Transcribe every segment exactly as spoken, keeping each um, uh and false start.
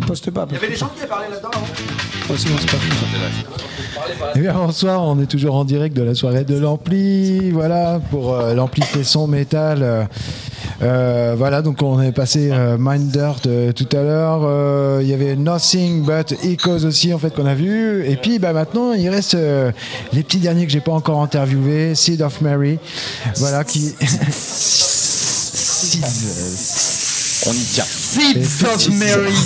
Poste pas. Il y avait des gens qui avaient parlé là-dedans. Oh, sinon, c'est pas fou. Et bien bonsoir, on est toujours en direct de la soirée de l'ampli, voilà, pour euh, l'ampli son métal. Euh, euh, voilà, donc on est passé euh, Mind Dirt euh, tout à l'heure. Euh, Il y avait Nothing But Echoes aussi, en fait, qu'on a vu. Et puis, bah, maintenant, il reste euh, les petits derniers que j'ai pas encore interviewés, Seed of Mary, voilà, qui. Seed. On y tient. Seeds of Mary.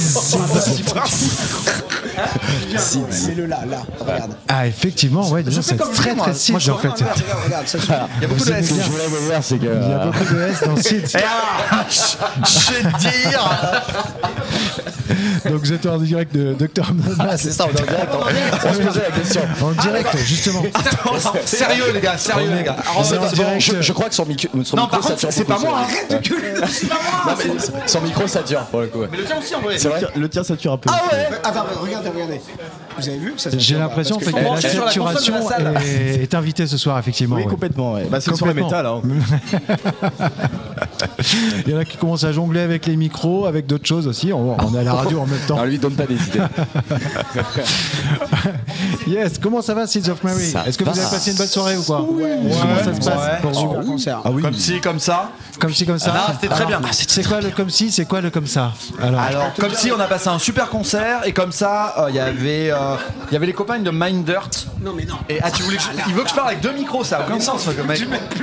Mets-le là, là, regarde. Ah, effectivement, ouais, déjà, c'est très très Seed en fait. Regarde, regarde, ça suffit. Il y a beaucoup de S. Ce que je voulais vous dire, c'est que. Il y a beaucoup de S dans Seed. Je vais te dire. Donc, vous êtes en direct de Docteur Mona. C'est ça, on est en direct. On se posait la question. En direct, justement. Attends, sérieux les gars, sérieux les gars. On est en Alors, direct. Je, je crois que son, micro, son Non, micro par contre, sature c'est beaucoup, pas moi. ça. Arrête de gueuler. C'est pas moi. Non, mais son micro sature pour le coup. Mais le tien aussi en vrai. C'est vrai. Le tien sature un peu. Ah ouais. Attends, regardez, regardez. Vous avez vu ça, J'ai ça, l'impression parce que, que la brancher sur la console de la saturation salle. est, est invitée ce soir, effectivement. Oui, ouais. complètement. Ouais. Bah, c'est sur le Complètement. métal. Hein. Il y en a qui commencent à jongler avec les micros, avec d'autres choses aussi. On, on est à la radio en même temps. Non, lui donne pas des idées. Yes, comment ça va, Seeds of Mary? Ça Est-ce que va. vous avez passé une bonne soirée ou quoi? Ouais, Comment ça se passe ouais. pour vous? super concert. Ah oui. Comme ci, comme ça. Comme si, comme ça. Ah, c'était très Alors, bien. C'est quoi le comme si? C'est quoi le comme ça? Alors, Alors, comme si on a passé un super concert et comme ça, il y avait, euh, il y avait les copains de Mind Dirt. Non, mais non. Et ah, tu voulais que je- il veut que je parle avec deux micros, ça a aucun sens. le mec.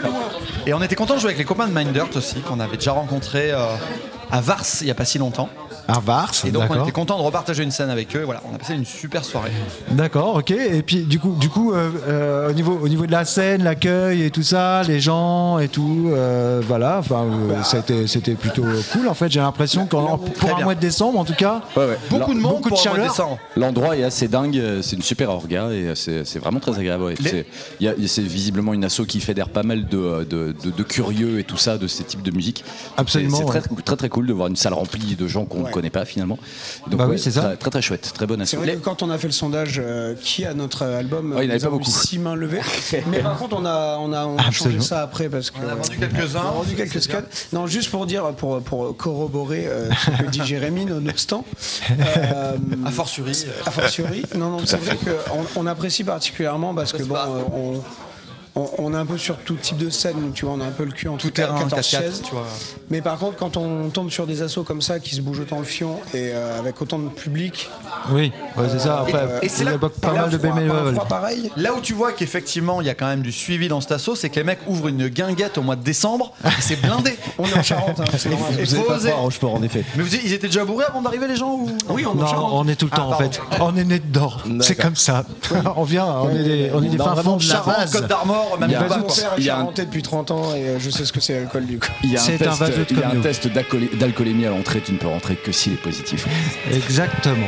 Et on était content de jouer avec les copains de Mind Dirt aussi, qu'on avait déjà rencontrés euh, à Vars il y a pas si longtemps. à Vars, Et donc on d'accord. était content de repartager une scène avec eux. Voilà, on a passé une super soirée. D'accord, ok. Et puis du coup, du coup, euh, euh, au niveau, au niveau de la scène, l'accueil et tout ça, les gens et tout, euh, voilà. Enfin, euh, c'était, c'était plutôt cool. En fait, j'ai l'impression qu'en pour un bien. mois de décembre, en tout cas, Ouais, ouais. Beaucoup de monde beaucoup de pour un mois chaleur. décembre. L'endroit est assez dingue, c'est une super orga et c'est, c'est vraiment très agréable. Ouais. Les- C'est, y a, c'est visiblement une asso qui fédère pas mal de, de, de, de curieux et tout ça, de ces types de musique. Absolument, C'est, c'est ouais. très, très très cool de voir une salle remplie de gens qu'on ne Ouais. connaît pas finalement. Donc, Bah oui, ouais, c'est ça. Très, très très chouette, très bonne asso. C'est vrai que quand on a fait le sondage euh, qui a notre album, Ouais, il y en avait nous pas avons eu beaucoup. six mains levées. Mais par contre, on a, on a, on a Absolument. changé ça après parce que On a vendu quelques-uns. On a vendu quelques scuds. Non, juste pour dire, pour, pour corroborer euh, ce que dit Jérémy, nonobstant. Euh, A fortiori. a fortiori. Non, non, c'est vrai qu'on on apprécie particulièrement parce que bon, euh, on, on, on est un peu sur tout type de scène, tu vois, on a un peu le cul en Tout tout cas, terrain, quatorze quatre-quatre, chaises. tu vois. Mais par contre, quand on tombe sur des assos comme ça qui se bougent autant le fion et euh, avec autant de public, oui, ouais, c'est ça. Après, Et- et c'est il y a là- pas par mal de un froid- par un bénévoles. froid pareil. Là où tu vois qu'effectivement il y a quand même du suivi dans cet assaut, c'est que les mecs ouvrent une guinguette au mois de décembre et c'est blindé. On est en Charente, hein, c'est normal. Et Vous avez faut pas oser. froid à Rochefort, en effet. Mais vous, ils étaient déjà bourrés avant d'arriver les gens ou... Oui, on est en Non, Charente. on est tout le temps Ah, en fait. On est né dedans. C'est comme ça. On vient, on est des, on est des Non, fins vraiment fonds de de la Charente. Côte d'Armor, même Il y a pas. un- Mon père est il y a un- charentais depuis trente ans et euh, je sais ce que c'est l'alcool du coup. Il y a un C'est un test, vaseux il y a comme un nous. test d'alcoolé- d'alcoolémie à l'entrée, tu ne peux rentrer que s'il est positif. Exactement.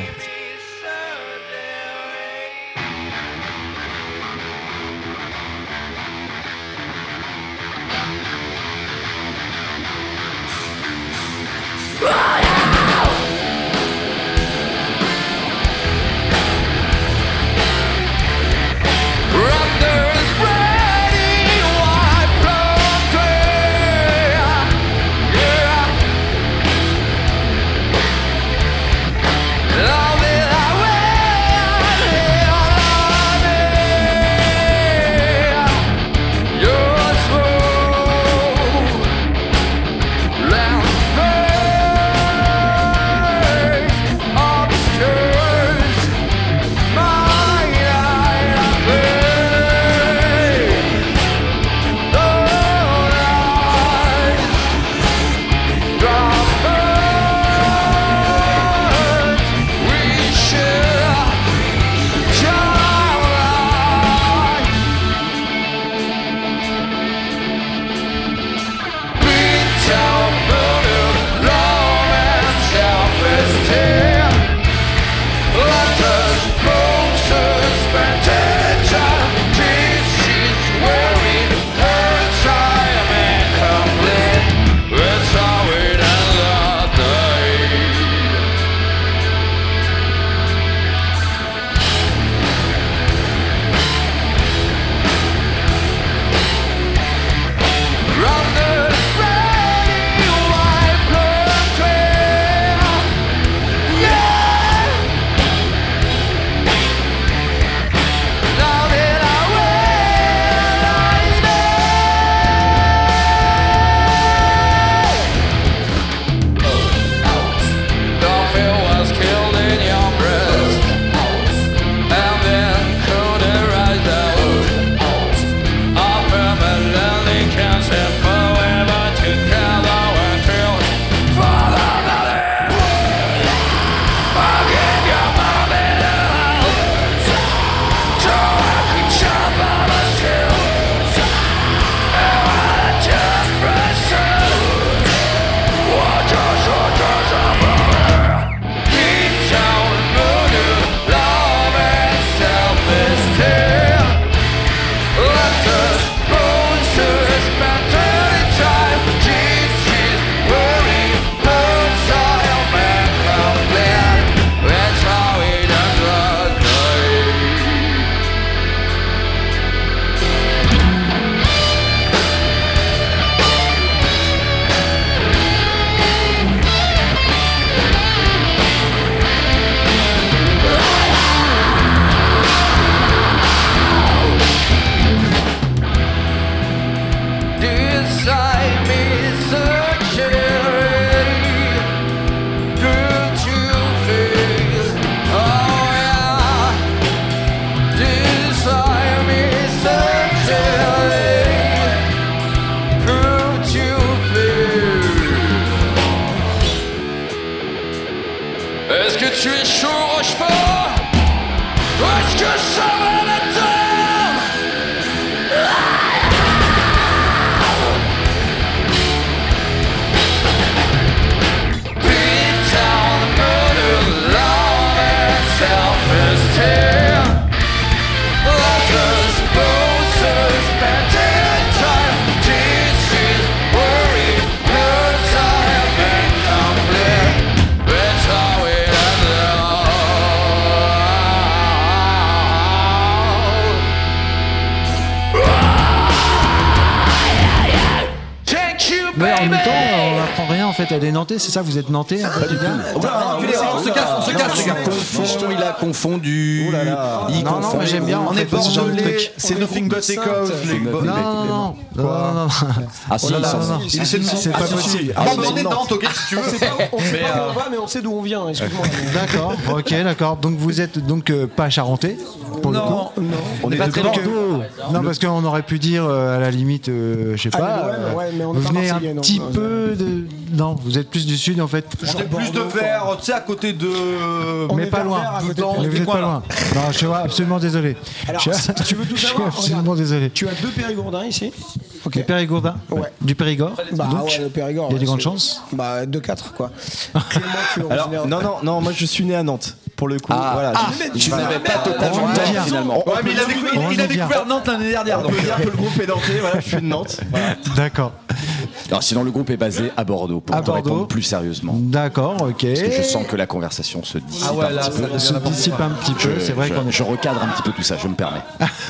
All this que tu es chaud Rochefort? Est-ce que ça va maintenant? Beat down the murder, love and self-esteem. Lovers, posters, spending time. This is worry, no time and complete. That's how we end it all. Thank you, Mais en même baby. temps, on n'apprend rien en fait. Elle est Nantais, c'est ça? Vous êtes Nantais un peu, les gars? On se casse, on se casse, les gars. Confond, il a confondu. Oh là là. Il Non, non, confond. mais j'aime bien. On en est fait, ce genre de bordelais, truc. c'est Nothing But Echoes, les Non, gars. non, non, non, non, non, non. Ah si, Oh là là, ça, non, non. Il essaie de nous- C'est pas Ah, si, si. possible. Ah, bon, on est Nantes, ok, si tu veux. On sait pas, on sait Mais, pas où euh, on va, mais on sait d'où on vient, excuse-moi. D'accord, ok, d'accord. Donc vous êtes donc euh, pas charentais pour le coup. Non, On est pas de très Bordeaux. Non, parce qu'on aurait pu dire euh, à la limite, euh, je sais Ah, pas. mais ouais, mais ouais, mais on est vous pas venez un Marseillais, non. petit Non, peu de. Non, vous êtes plus du sud en fait. on est plus de vers, tu sais, à côté de. On Mais est pas vers loin. vers, à côté de Dans Mais tes vous êtes coins, pas là. loin. Non, je suis absolument désolé. Alors, je suis, si tu veux tout je suis savoir, absolument regarde. désolé. Tu as deux Périgourdins ici. Ok. Du Périgourdin Ouais. Du Périgord Bah donc, ouais, le Périgord. il y a des ouais, grandes c'est- chances. Bah deux quatre quoi. Clément, tu es Alors, originaire. non, non, non, moi je suis né à Nantes. Pour le coup, Ah, voilà. ah, Je- tu voilà. n'avais pas totalement On tort vient. finalement. Ouais, mais il a découvert, On il a y vient. découvert Nantes l'année dernière. On donc. peut dire que le groupe est nantais, voilà, je suis de Nantes. Voilà. D'accord. Alors sinon le groupe est basé à Bordeaux pour À te Bordeaux. répondre plus sérieusement. D'accord, ok. Parce que je sens que la conversation se dissipe Ah ouais, un là, petit peu. ça- Se dissipe un petit peu, Je- c'est vrai je- qu'on est. Je recadre un petit peu tout ça, je me permets.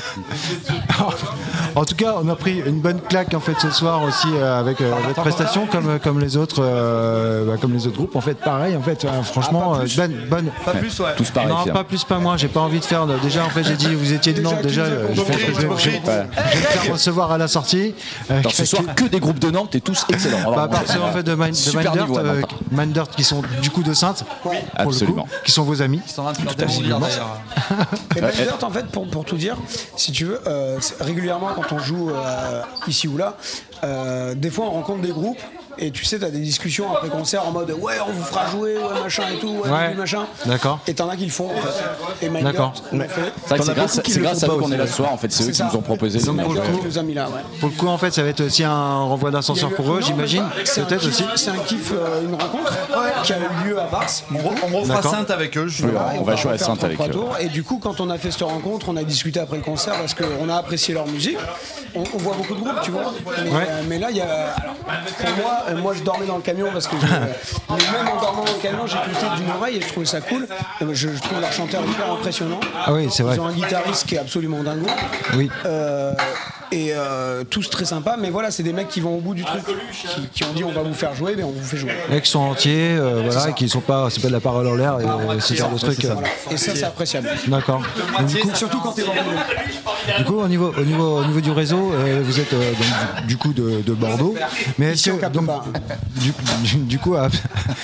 En tout cas, on a pris une bonne claque en fait ce soir aussi euh, avec euh, votre prestation comme comme les autres euh, bah, comme les autres groupes en fait pareil en fait euh, franchement Ah, pas euh, plus. bonne bonne. Pas plus, ouais. Tous pareils. Non, finalement. pas plus, pas moins. J'ai pas envie de faire. de- Déjà, en fait, j'ai dit vous étiez de Déjà, Nantes. qui Déjà, nous a euh, je pense que je vais, je vais- je vais me faire recevoir à la sortie. Euh, Alors, ce soir que des groupes de Nantes et tous excellents. Bah, à part ceux en fait de, Mind, de Super Mindert, niveau, à euh, Nantes. Mindert qui sont du coup de Sainte, pour Absolument. le coup, qui sont vos amis. Ils sont en train de faire démolir d'ailleurs. Et Mindert, en fait, pour, pour tout dire, si tu veux, euh, c'est- régulièrement quand on joue euh, ici ou là, euh, des fois on rencontre des groupes. Et tu sais, t'as des discussions après concert en mode ouais, on vous fera jouer, ouais, machin et tout, ouais, Ouais. machin. D'accord. Et t'en as qui le font en fait. Et Mindert, D'accord. on le fait. C'est vrai que T'en c'est as grâce, beaucoup qui c'est le grâce font à pas eux qu'on aussi, est là ouais. ce soir. En fait, c'est eux C'est qui ça. nous ont proposé. Donc, de pour le venir coup, jouer. Qui nous a mis là, ouais. Pour le coup, en fait, ça va être aussi un renvoi d'ascenseur pour eux, Non, j'imagine. c'est un Peut-être kiff- aussi. C'est un kiff, euh, une rencontre qui a eu lieu à Vars. On re- on refera D'accord. Sainte avec eux. je- Oui, on va jouer à faire Sainte avec trois eux. tours. Et du coup, quand on a fait cette rencontre, on a discuté après le concert parce qu'on a apprécié leur musique. On, on voit beaucoup de groupes, tu vois. Mais, Ouais. euh, mais là, il y a. Alors, pour moi, euh, moi, je dormais dans le camion parce que. je- mais même en dormant dans le camion, j'écoutais d'une oreille et je trouvais ça cool. Euh, Je, je trouve leur chanteur hyper impressionnant. Ah oui, c'est vrai. Ils ont un guitariste qui est absolument dingo. Oui. Euh, et euh, tous très sympas, mais voilà, c'est des mecs qui vont au bout du truc, qui, qui ont dit on va vous faire jouer, mais on vous fait jouer. Les mecs qui sont entiers, euh, voilà, et qui sont pas, c'est pas de la parole en l'air, et ce genre de trucs. euh, Voilà. Et ça, c'est appréciable. D'accord. Donc, du coup, Surtout quand t'es bordelais. Du coup, au niveau, au niveau, au niveau du réseau, euh, vous êtes euh, donc, du, du coup de, de Bordeaux. Mais est-ce Ici, on que capte donc, pas. du, du, du coup, à...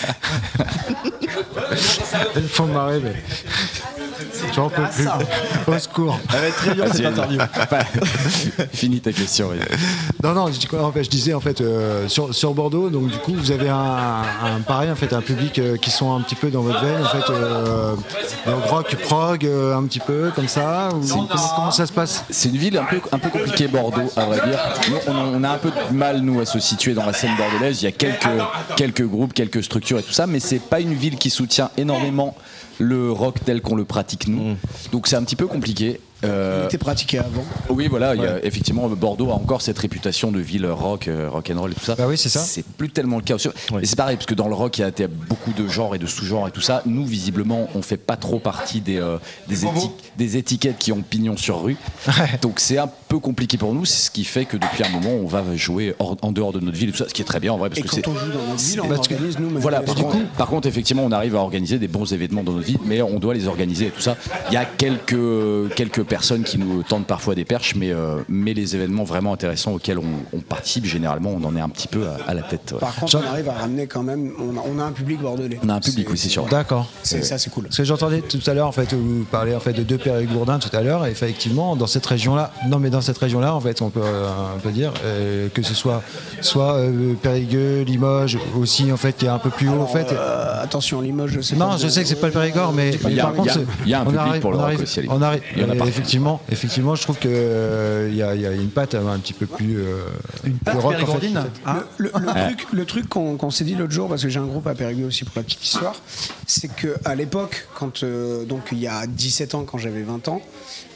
ils font marrer, mais j'en peux plus. Au secours. Elle va être très dure cette Vas-y, interview. Finis ta question. vas-y. Non, non, je, dis quoi, en fait, je disais en fait euh, sur, sur Bordeaux, donc du coup, vous avez un, un pareil, en fait, un public euh, qui sont un petit peu dans votre veine, en fait, euh, donc rock, prog, euh, un petit peu comme ça. Ou, comment, comment ça se passe? C'est une ville un peu, un peu compliquée, Bordeaux, à vrai dire. Nous, on, on a un peu de mal, nous, à se situer dans la scène bordelaise. Il y a quelques, quelques groupes, quelques structures et tout ça, mais c'est pas une ville qui soutient énormément le rock tel qu'on le pratique, nous. Donc c'est un petit peu compliqué. Euh, T'es pratiqué avant. oui, voilà, il y a, effectivement, Bordeaux a encore cette réputation de ville rock, euh, rock and roll et tout ça. Bah oui, c'est ça. C'est plus tellement le cas aussi. Et c'est pareil, parce que dans le rock, il y a, il y a beaucoup de genres et de sous-genres et tout ça. Nous, visiblement, on fait pas trop partie des, euh, des, éti- des étiquettes qui ont pignon sur rue. Donc c'est un peu compliqué pour nous. C'est ce qui fait que depuis un moment, on va jouer hors- en dehors de notre ville et tout ça, ce qui est très bien en vrai, parce Et que quand c'est. on joue dans notre ville, on parce que- organise nous. Voilà, mais par contre, par contre, effectivement, on arrive à organiser des bons événements dans notre ville, mais on doit les organiser et tout ça. Il y a quelques, quelques personnes qui nous tendent parfois des perches, mais, euh, mais les événements vraiment intéressants auxquels on, on participe, généralement, on en est un petit peu à, à la tête. Ouais. Par contre, on arrive à ramener quand même. On a, on a un public bordelais. On a un public, oui, c'est sûr. D'accord. C'est, ça, c'est cool. Parce que j'entendais tout à l'heure, en fait, vous parlez en fait de deux périgourdins tout à l'heure, et effectivement, dans cette région-là, non mais dans cette région-là, en fait, on peut, euh, on peut dire euh, que ce soit soit euh, Périgueux, Limoges, aussi en fait, qui est un peu plus haut, Alors, en fait. euh, attention, Limoges, je sais Non, pas. je sais que c'est pas le Périgord, mais, Il y a- par contre, il y a- c'est- il y a un on public arrive, pour le on rock arrive, aussi, à on arrive. il y en a et partout. effectivement, effectivement, je trouve que euh, il y, a, il y a une patte euh, un petit peu plus euh, Une patte plus rock, en fait, périgourdine. peut-être. Ah. Le, le- le truc, le truc qu'on, qu'on s'est dit l'autre jour, parce que j'ai un groupe à Périgueux aussi pour la petite histoire, c'est qu'à l'époque, quand, euh, donc il y a dix-sept ans, quand j'avais vingt ans,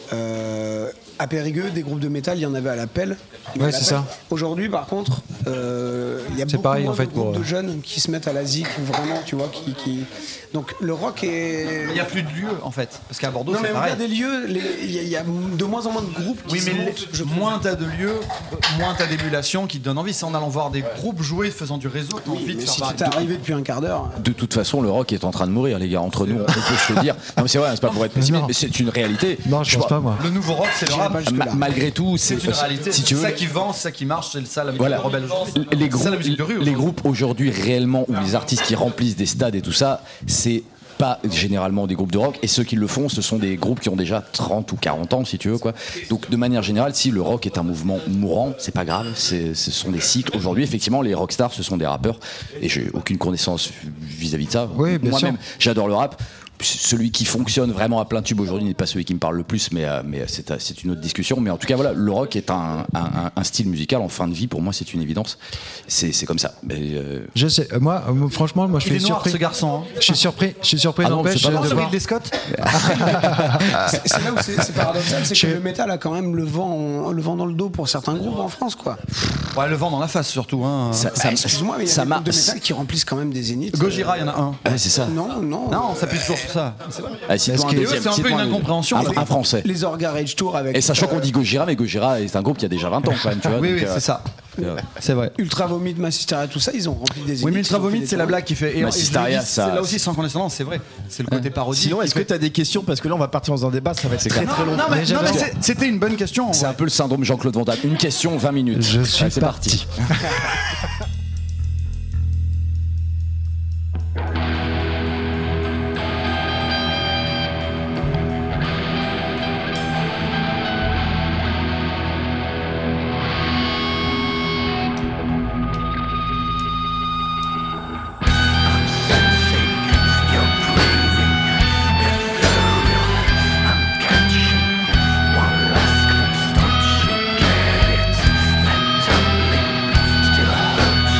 euh, à Périgueux, des groupes de métal, il y en avait à la pelle. Mais Ouais, à la c'est pelle. ça. Aujourd'hui, par contre, euh, il y a C'est beaucoup pareil, moins en fait, de groupes pour, de jeunes qui se mettent à la zik, vraiment, tu vois, qui, qui... Donc le rock est... Il n'y a plus de lieux en fait, parce qu'à Bordeaux Non mais c'est il y pareil. a des lieux, les- il y, a- il y a de moins en moins de groupes qui Oui, se mais montent, je trouve. moins t'as de lieux, moins t'as d'émulation qui te donne envie. C'est en allant voir des groupes jouer, faisant du réseau, t'as Oui, envie de mais faire si tu pareil. t'es arrivé depuis un quart d'heure... De toute façon, le rock est en train de mourir, les gars. Entre nous, on peut se le dire. Non, mais c'est vrai, c'est pas pour être pessimiste, Non. mais c'est une réalité. Non, je pense vois, pas moi. Le nouveau rock, c'est le J'irai rap. pas jusque-là. ma- malgré tout, c'est, C'est une réalité. si tu C'est veux, ça qui vend, c'est ça qui marche, c'est ça la musique voilà. rebelle aujourd'hui. Les C'est groupes, ça la musique de rue. les aujourd'hui. groupes aujourd'hui réellement, ou les artistes qui remplissent des stades et tout ça, c'est pas généralement des groupes de rock, et ceux qui le font, ce sont des groupes qui ont déjà trente ou quarante ans, si tu veux, quoi. Donc, de manière générale, si le rock est un mouvement mourant, c'est pas grave, c'est, ce sont des cycles. Aujourd'hui, effectivement, les rockstars, ce sont des rappeurs, et j'ai aucune connaissance vis-à-vis de ça. Oui, bien Moi-même, sûr. j'adore le rap. Celui qui fonctionne vraiment à plein tube aujourd'hui n'est pas celui qui me parle le plus, mais, euh, mais c'est, euh, c'est une autre discussion. Mais en tout cas, voilà, le rock est un, un, un- un style musical en fin de vie. Pour moi, c'est une évidence. C'est, c'est comme ça. Mais, euh, Je sais, euh, moi, euh, franchement, moi, je Il est suis noir surpris. ce garçon. hein. Je suis surpris, je suis surpris Ah non, n'empêche c'est pas de vrai, voir. Ridley Scott. C'est, c'est là où c'est, c'est paradoxal, c'est que Je- le métal a quand même le vent, le vent dans le dos pour certains groupes en France, quoi. Ouais, le vent dans la face surtout. Hein. ça, Bah, ça- excuse-moi, mais il y a ça des m'a- groupes de métal qui remplissent quand même des zéniths. Gojira, il y en a un. Ouais, c'est ça. Non, non. Non, ça pue toujours sur ça. C'est vrai. Ah, cite-moi Est-ce un que- deuxième, c'est un peu cite-moi une un- incompréhension. Un, un français. Les Orga Rage Tour avec. Et sachant euh, qu'on dit Gojira, mais Gojira est un groupe qui a déjà vingt ans quand même, tu vois. Oui, donc, oui, euh, c'est ça. C'est vrai. Ultra Vomit, Massisteria, tout ça, ils ont rempli des zéniths. Oui, mais Ultra ils ont fait Vomit, des c'est la tournées. blague qui fait. Et, Bah, et je le Sisteria, dis, ça- c'est là aussi sans condescendance, c'est vrai. C'est le côté parodie. Sinon, qui est-ce que fait- tu as des questions? Parce que là, on va partir dans un débat, ça va être très Non, très long. non, mais, Mais non, mais j'avais- c'est- c'était une bonne question. en C'est vrai. un peu le syndrome Jean-Claude Van Damme. Une question, vingt minutes. Je suis Ouais, c'est parti. Still hurts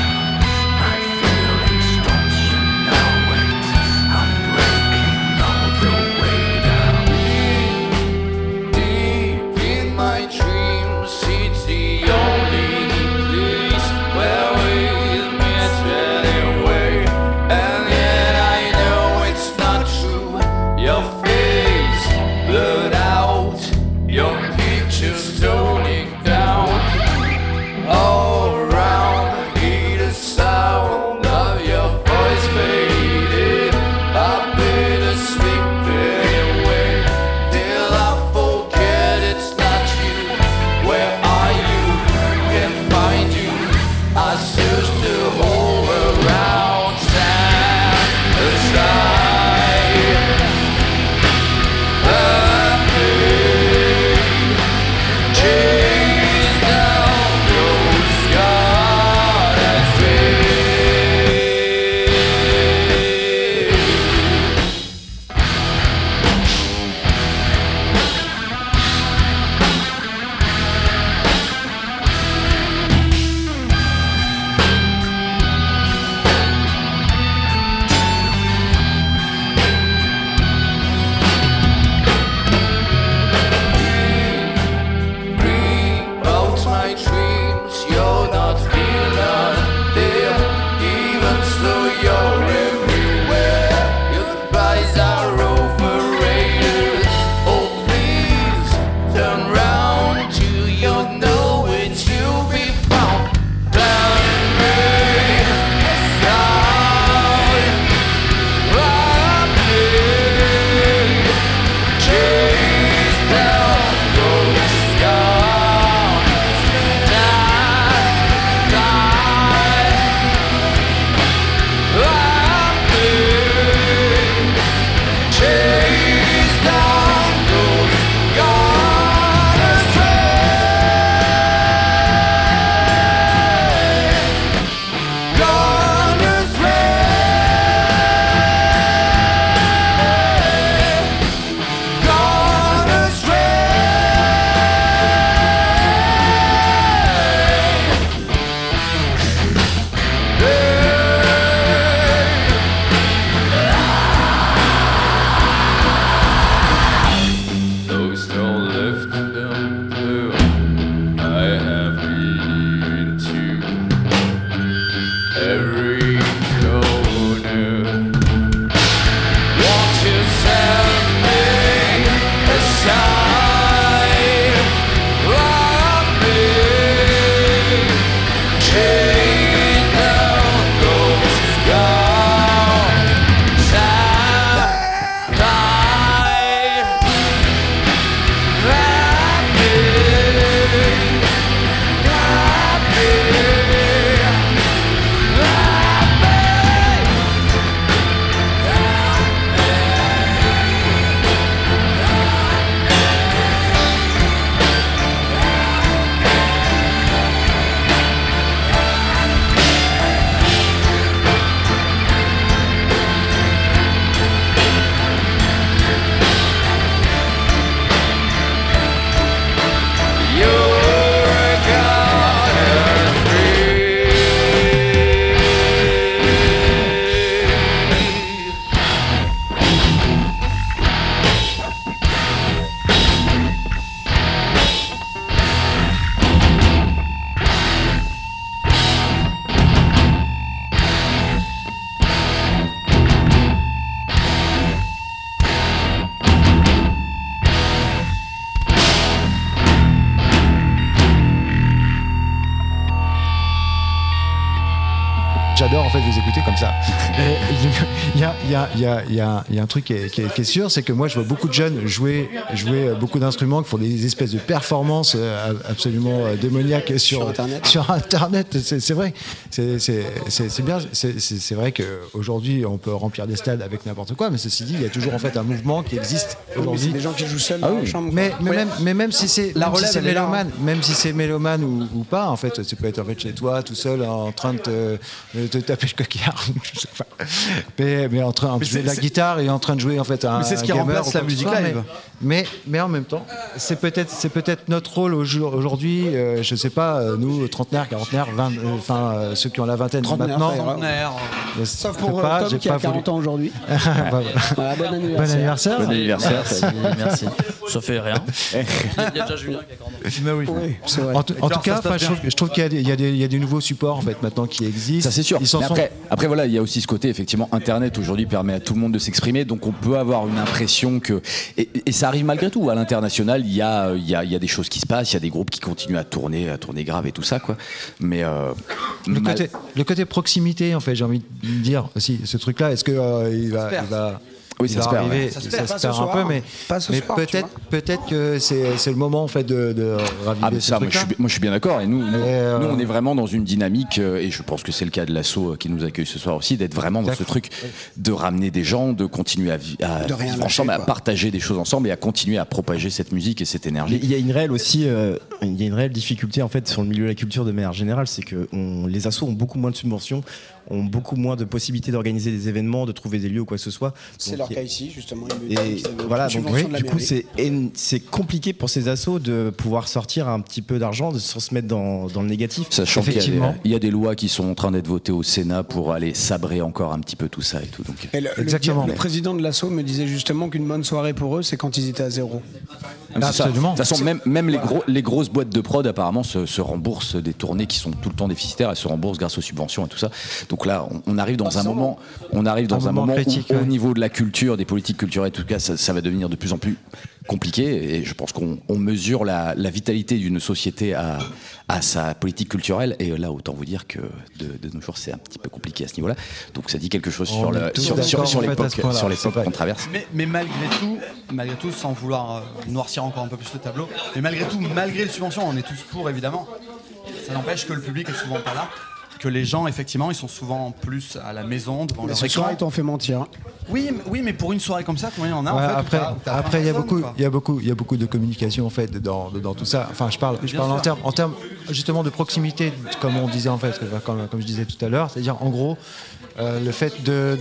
fait vous écouter comme ça. Et il y a, il y a, il y a, il y a, il y a un truc qui est, qui est, qui est sûr, c'est que moi je vois beaucoup de jeunes jouer, jouer beaucoup d'instruments qui font des espèces de performances absolument démoniaques sur, sur Internet. Sur Internet, c'est, c'est vrai. C'est, c'est, c'est, c'est bien. C'est, c'est, c'est vrai qu'aujourd'hui on peut remplir des stades avec n'importe quoi, mais ceci dit, il y a toujours en fait un mouvement qui existe aujourd'hui. C'est des gens qui jouent seuls Ah dans oui. la chambre. Mais, mais, Ouais. même, mais même si c'est, La même si relève, c'est elle est là, mélomane, même si c'est mélomane ou, ou pas, en fait, tu peux être en fait chez toi, tout seul, en train de te, de te taper le coquillard. Je sais pas. mais, mais en train de jouer de la c'est- guitare et en train de jouer en fait un. Mais c'est ce qui un gamer remplace ou quoi la que ce musique soit, live. Mais, mais, mais en même temps, c'est peut-être, c'est peut-être notre rôle au jour- aujourd'hui. Euh, je sais pas, euh, nous, trentenaires, quarantenaires, vingt, euh, enfin euh, ceux qui ont la vingtaine Trentenaire, maintenant. ça ira. Trentenaire. euh, Sauf je pour sais euh, pas, Tom j'ai qui a pas voulu. quarante ans aujourd'hui. Bah, voilà. Voilà, bon anniversaire. Bon anniversaire. Bon anniversaire. Merci. Ça fait rien. Il y a déjà Julien qui a quarante ans. Mais oui. Oui, c'est vrai. En, tout- en Et tout alors, cas, ça se passe enfin, je, trouve, je trouve qu'il y a, des, il y, a des, il y a des nouveaux supports en fait maintenant qui existent. Ça c'est sûr. Ils s'en Mais sont- après, après voilà, il y a aussi ce côté effectivement Internet aujourd'hui permet à tout le monde de s'exprimer, donc on peut avoir une impression que et, et ça arrive malgré tout à l'international. Il y a il y a, il y a des choses qui se passent, il y a des groupes qui continuent à tourner, à tourner grave et tout ça quoi. Mais euh, Le mal- côté, le côté proximité, en fait, j'ai envie de dire aussi, ce truc-là, est-ce qu'il euh, il va, il va, Oui, il ça va se perd, arriver, ouais. Ça se ça perd, se pas perd ce un soir, peu, mais, pas ce mais soir, tu peut-être, vois. peut-être que c'est, c'est le moment en fait de, de raviver Ah, mais ce ça, moi je, truc-là. suis, moi je suis bien d'accord. Et nous, nous, euh, nous, on est vraiment dans une dynamique, euh, et je pense que c'est le cas de l'assaut qui nous accueille ce soir aussi, d'être vraiment dans ce D'accord. truc de ramener des gens, de continuer à, vi- à De rien vivre lâcher, ensemble, à quoi. partager des choses ensemble et à continuer à propager cette musique et cette Mais énergie. il y a une réelle aussi, euh, il y a une réelle difficulté en fait sur le milieu de la culture de manière générale, c'est que on- les assos ont beaucoup moins de subventions, ont beaucoup moins de possibilités d'organiser des événements, de trouver des lieux ou quoi que ce soit. C'est Donc, leur il y a- cas ici, justement. Ils- Et ils avaient voilà, aucune donc subvention de la du coup mairie. c'est en- c'est compliqué pour ces assos de pouvoir sortir un petit peu d'argent de- sans se mettre dans, dans le négatif. Sachant qu'il y a, des, Effectivement. il y a des lois qui sont en train d'être votées au Sénat pour aller sabrer encore un petit peu tout ça et tout. Donc, Et le, le Exactement. di- le président de l'assaut me disait justement qu'une bonne soirée pour eux, c'est quand ils étaient à zéro. c'est ça. Absolument. De toute façon, même, même les, gros, les grosses boîtes de prod apparemment se, se remboursent des tournées qui sont tout le temps déficitaires. Elles se remboursent grâce aux subventions et tout ça. Donc là, on, on arrive dans un moment, on arrive dans un, Un moment moment, critique, où, ouais. au niveau de la culture, des politiques culturelles, en tout cas, ça, ça va devenir de plus en plus compliqué. Et je pense qu'on on mesure la, la vitalité d'une société à, à sa politique culturelle. Et là, autant vous dire que de, de nos jours, c'est un petit peu compliqué à ce niveau-là. Donc ça dit quelque chose On sur, est le, tous sur, d'accord, sur, sur en fait, à l'époque ce point-là. sur C'est l'époque vrai. qu'on traverse. Mais, mais malgré tout, malgré tout, sans vouloir euh, noircir encore un peu plus le tableau, mais malgré tout, malgré les subventions, on est tous pour évidemment. Ça n'empêche que le public est souvent pas là, que les gens effectivement, ils sont souvent plus à la maison devant Mais leur ce écran. soir, ils t'ont fait mentir. Oui, mais- oui, mais pour une soirée comme ça, combien il y en a en Ouais, fait où après, t'as- où t'as après, il y a vingt beaucoup, personnes, il y a beaucoup, il y a beaucoup de communication en fait dans, dans tout ça. Enfin, je parle, je bien parle en sûr. termes, en termes justement de proximité, comme on disait en fait, comme, comme je disais tout à l'heure, c'est-à-dire en gros euh, le fait de,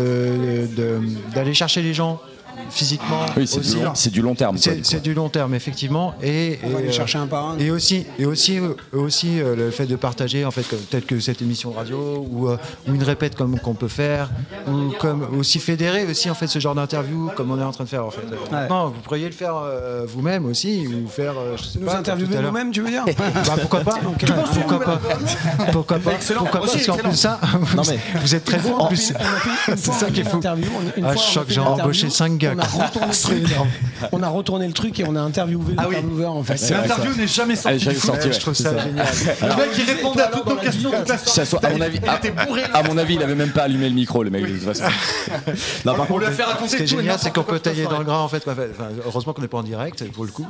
de, de- d'aller chercher les gens physiquement. Oui, c'est du, aussi. long- c'est du long terme. quoi, C'est, du coup. c'est du long terme effectivement et, On va et, aller euh, chercher un par un. et aussi, et aussi, euh, aussi euh, le fait de partager, en fait, comme- tel que cette émission de radio ou, euh, ou une répète comme qu'on peut faire, ou comme aussi fédérer aussi en fait ce genre d'interview comme on est en train de faire en fait. Euh, Maintenant, vous pourriez le faire euh, vous-même aussi ou faire, euh, je sais Nous pas, tout interviewer à l'heure. nous-mêmes, tu veux dire Bah, pourquoi pas Pourquoi pas Pourquoi pas Excellent. Pourquoi pas Aussi, Parce qu'en plus ça, Non, vous, mais- vous êtes très bon en plus. C'est ça qui est fou. On, une Ah, fois, je on crois a que fait j'ai une interview, embauché cinq gars, On a quoi. retourné le C'est truc. énorme. On a retourné le truc et on a interviewé Ah le oui. intervieweur en fait. L'interview n'est jamais sortie. Elle est jamais du coup. sortie, ouais. Je trouve ça génial. Le mec il répondait à toutes nos questions toute la Ça soirée. soit- à mon avis, Il était bourré. à, à mon avis, il avait même pas allumé le micro, le mec. De toute façon. Non, par On contre, lui a fait raconter Ce qui est tout et génial, c'est n'importe qu'on quoi peut toute la tailler dans soirée. le gras en fait. quoi. Enfin, heureusement qu'on n'est pas en direct, pour le coup.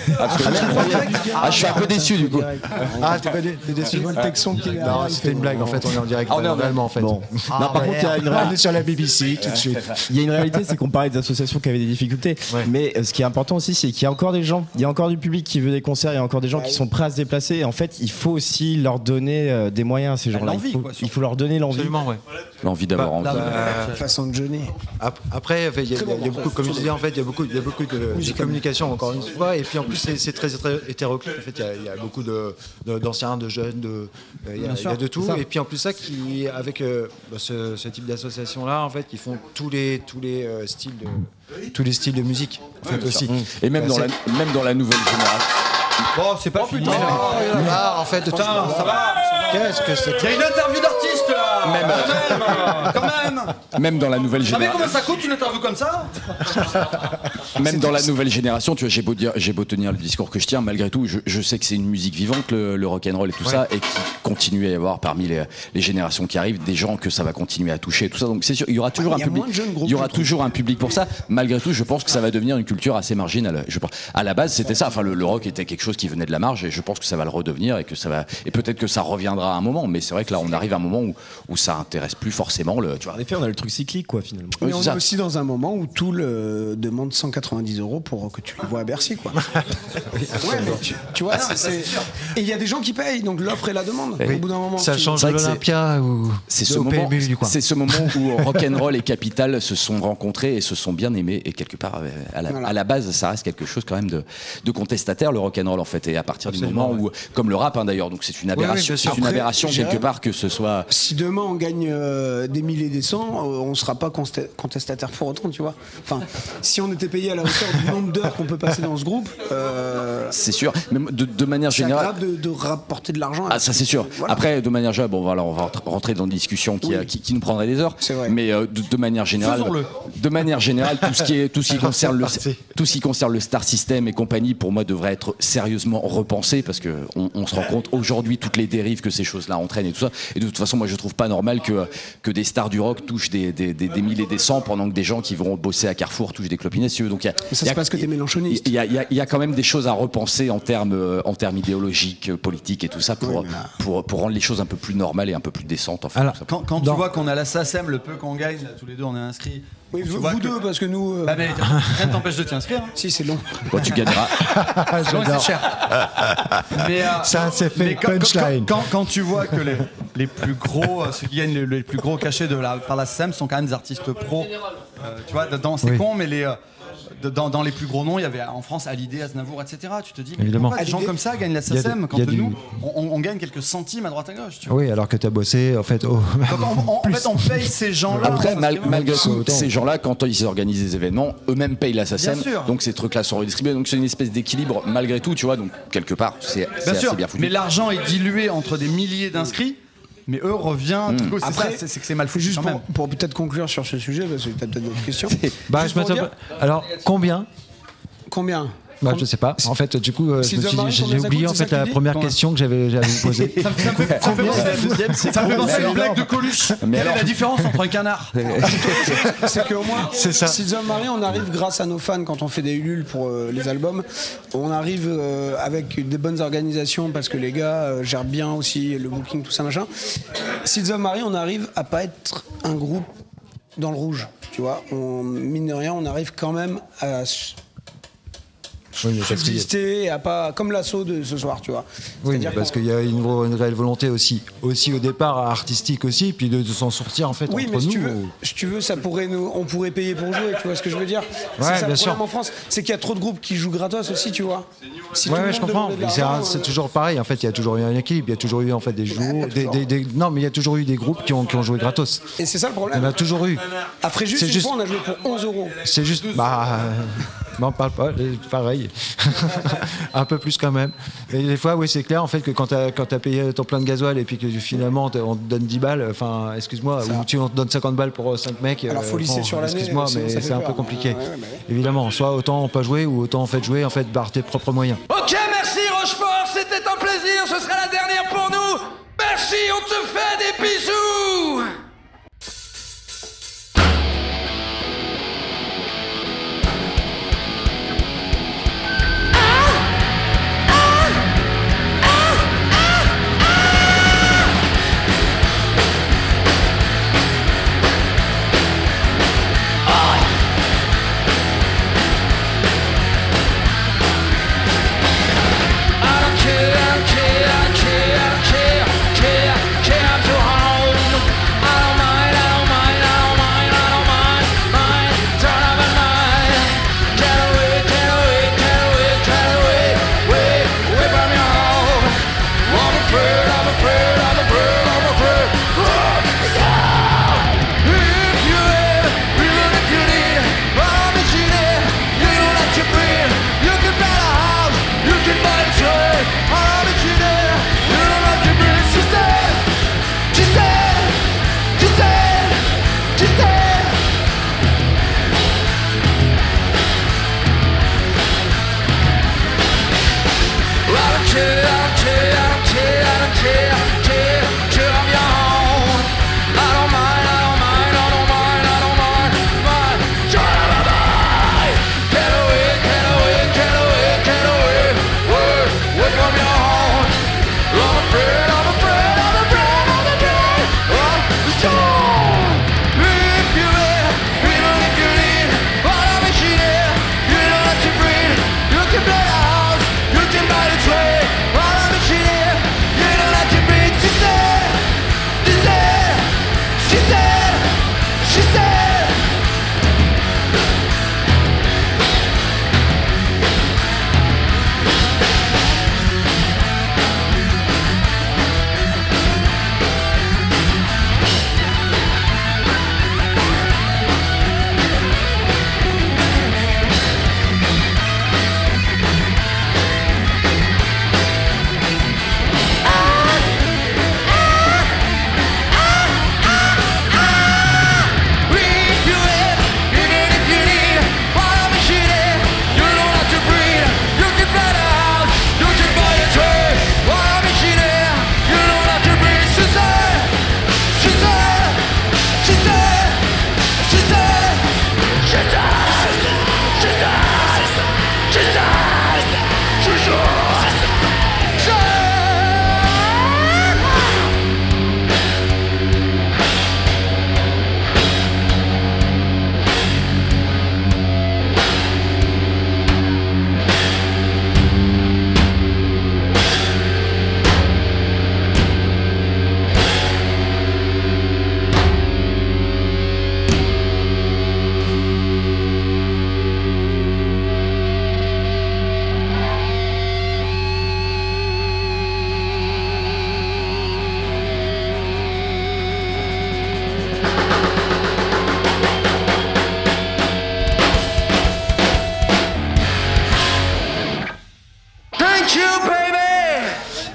Ah, je suis un peu déçu du coup. Ah, t'es pas dé- t'es déçu. Tu vois le texon qui est là. Non, il c'était fait- une blague en fait, on est en direct Ah, on est en réellement en fait. bon. Non, par contre, il y a une On réalité. est sur la B B C tout de suite. Il y a une réalité, c'est qu'on parlait des associations qui avaient des difficultés. Ouais. Mais euh, ce qui est important aussi, c'est qu'il y a encore des gens, il y a encore du public qui veut des concerts, il y a encore des gens qui sont prêts à se déplacer. Et en fait, il faut aussi leur donner euh, des moyens à ces gens-là. l'envie, Il faut, quoi, surtout. il faut leur donner l'envie. Absolument, ouais. L'envie d'avoir envie. Façon de jeûner. Ap- Après, il y a, il y a- il y a beaucoup, comme je disais, en fait, il y a beaucoup, il y a beaucoup de, de communication encore une fois, et puis en plus c'est c'est très, très hétéroclite. En fait, il y a, il y a beaucoup de, de- d'anciens, de jeunes, de, euh, il y a, il y a de tout. Et puis en plus ça, qui avec euh, bah, ce, ce type d'association là, en fait, ils font tous les tous les euh, styles de tous les styles de musique, en fait, aussi. Et même dans, la, C'est- même dans la nouvelle génération. Bon, c'est pas fini. Ah, en fait, de tout. Putain, ça va. Qu'est-ce que c'est que Il y a une interview d'artiste là. Même, Quand même, quand même. même dans la nouvelle Vous savez génération. combien ça coûte une interview comme ça? Même dans la nouvelle génération, tu vois, j'ai beau, dire, j'ai beau tenir le discours que je tiens, malgré tout, je, je sais que c'est une musique vivante, le, le rock'n'roll et tout ça, et qu'il continue à y avoir parmi les, les générations qui arrivent des gens que ça va continuer à toucher et tout ça. Donc c'est sûr, il y aura toujours Ah, un il y a public. moins de jeunes groupes, Il y aura je trouve. toujours un public pour ça. Malgré tout, je pense que ça va devenir une culture assez marginale. Je pense. À la base, c'était ça. Enfin, le, le rock était quelque chose qui venait de la marge, et je pense que ça va le redevenir et que ça va. Et peut-être que ça reviendra à un moment. Mais c'est vrai que là, on arrive à un moment où, où ça intéresse plus forcément le. Tu vois. En effet, on a le truc cyclique, quoi, finalement. Mais Ouais, on c'est est ça. aussi dans un moment où tout le demande cent quatre-vingt-dix euros pour que tu le vois à Bercy, quoi. Ouais, mais tu, tu vois, c'est- c'est- et il y a des gens qui payent, donc l'offre et la demande. Au bout d'un moment, Ça tu- change C'est de vrai que c'est- l'Olympia ou C'est ce, au moment, P M U du coin. c'est ce moment où rock'n'roll et Capital se sont rencontrés et se sont bien aimés, et quelque part, euh, à la, Voilà. à la base, ça reste quelque chose quand même de, de contestataire, le rock'n'roll en fait. Et à partir Absolument, du moment où, comme le rap hein, d'ailleurs, donc c'est une oui, aberration, bien sûr. c'est une Après, aberration je quelque dirais- part que ce soit. Si demain on gagne euh, des milliers et des cents, euh, on sera pas consta- contestataire pour autant, tu vois. Enfin, si on était payé à la hauteur du nombre d'heures qu'on peut passer dans ce groupe, euh, C'est sûr, mais de, de manière c'est générale. agréable de, de rapporter de l'argent. Ah, ça c'est sûr. Voilà. Après, de manière générale, bon voilà, on va rentrer dans une discussion qui, Oui. euh, qui, qui nous prendrait des heures. C'est vrai. Mais euh, de, de manière générale, Faisons-le. de manière générale, tout ce qui est, tout ce qui concerne le, parti. tout ce qui concerne le Star System et compagnie, pour moi, devrait être sérieusement repensé, parce que on, on se rend compte aujourd'hui toutes les dérives que ces choses-là entraînent et tout ça. Et de toute façon, moi, je trouve pas normal que que des stars du rock touchent des des, des, des mille et des cents pendant que des gens qui vont bosser à Carrefour touchent des clopinettes. si tu veux. Donc il y a, Mais ça, il y a- c'est parce que t'es mélanchoniste. Il y, a, il y a- il y a quand même des choses à repenser en termes, euh, en termes idéologiques, euh, politiques et tout ça pour, Oui, mais là- pour, pour rendre les choses un peu plus normales et un peu plus décentes. Enfin, Alors, tout ça. Quand, quand tu Dans- vois qu'on a la SACEM, le peu qu'on gagne, là, tous les deux on est inscrits. Oui, tu vous, vois vous que- deux, parce que nous. euh, Bah, mais rien ne t'empêche de t'y inscrire. hein. Si, c'est long. Bon, tu gagneras. C'est long et c'est cher. Mais, euh, Ça, c'est fait mais quand, quand- punchline. Quand, quand tu vois que les, les plus gros, euh, ceux qui gagnent les, les plus gros cachets de la, par la SACEM sont quand même des artistes pros. Euh, tu vois, dans, c'est Oui. con, mais les, euh, de- dans, dans les plus gros noms, il y avait en France Hallyday, Aznavour, et cetera. Tu te dis, mais Évidemment. pourquoi des gens Hallyday- comme ça gagnent la Il y a SACEM de- quand il y a du- nous, on, on gagne quelques centimes à droite à gauche. Tu vois. Oui, alors que tu as bossé, en fait, oh, Donc, on- on- en fait, on paye ces gens-là. Après, ça, mal- c'est- malgré c'est tout, autant. ces gens-là, quand ils organisent des événements, eux-mêmes payent la SACEM. Bien sûr. Donc ces trucs-là sont redistribués. Donc c'est une espèce d'équilibre malgré tout, tu vois. Donc quelque part, c'est c'est Bien assez sûr, bien foutu. mais l'argent est dilué entre des milliers d'inscrits, mais eux revient. Du coup, c'est Après, ça, c'est c'est que c'est mal foutu Juste quand pour, même. pour peut-être conclure sur ce sujet, parce que t'as peut-être d'autres questions. bah, Juste je me pour sens- dire, Alors, combien Combien Bah, je sais pas. En fait, du coup, euh, je Six me suis Hommes dit- Marine, j'ai combien ça oublié coûte, en c'est fait ça que la tu dis première Combien question que j'avais j'avais posée. Ça me fait, ça me fait- ça me fait penser à la deuxième, c'est ça me fait penser à une blague de Coluche. Mais Quelle alors- est la différence entre un canard C'est qu'au moins, C'est ça. Six Hommes Mariés, on arrive grâce à nos fans quand on fait des Ulule pour euh, les albums. On arrive euh, avec des bonnes organisations parce que les gars euh, gèrent bien aussi le booking, tout ça machin. Six Hommes Mariés, on arrive à pas être un groupe dans le rouge. Tu vois, on, mine de rien, on arrive quand même à s- Oui, mais parce qu'il y a- subsister et à pas comme l'assaut de ce soir, tu vois. Oui, C'est-à-dire mais parce qu'on- qu'il y a une, vo- une réelle volonté aussi, aussi au départ artistique aussi, puis de, de s'en sortir en fait Oui, entre mais si nous. tu, veux, si tu veux, ça pourrait nous, on pourrait payer pour jouer, tu vois ce que je veux dire. C'est Ouais, ça bien le sûr. problème en France, c'est qu'il y a trop de groupes qui jouent gratos aussi, tu vois. Si Ouais, tout le ouais, je monde comprends. demandait de Mais c'est l'argent, un- C'est euh, toujours pareil. En fait, il y a toujours eu un équilibre. Il y a toujours eu en fait des jours, des, des- des- non, mais il y a toujours eu des groupes qui ont, qui ont joué gratos. Et c'est ça le Il y en problème. a toujours eu. À Fréjus, C'est une juste- fois, on a joué pour onze euros. C'est juste, bah, euh, m'en parle pas. les- Pareil, un peu plus quand même. Et des fois, oui, c'est clair en fait que quand t'as quand t'as payé ton plein de gasoil et puis que finalement t'as- on te donne dix balles, enfin, excuse-moi, ou tu on te donne cinquante balles pour cinq mecs. Alors, faut lisser bon, sur l'année, Excuse-moi, sinon mais ça fait c'est un peur. peu compliqué. Ouais, ouais, bah ouais. Évidemment, soit autant pas jouer ou autant en fait jouer en fait par tes propres moyens. Ok, merci Rochefort, c'était un plaisir, ce sera la dernière pour nous. Merci, on te fait des bisous. I don't care, I don't care, I don't care, I don't care, care to hold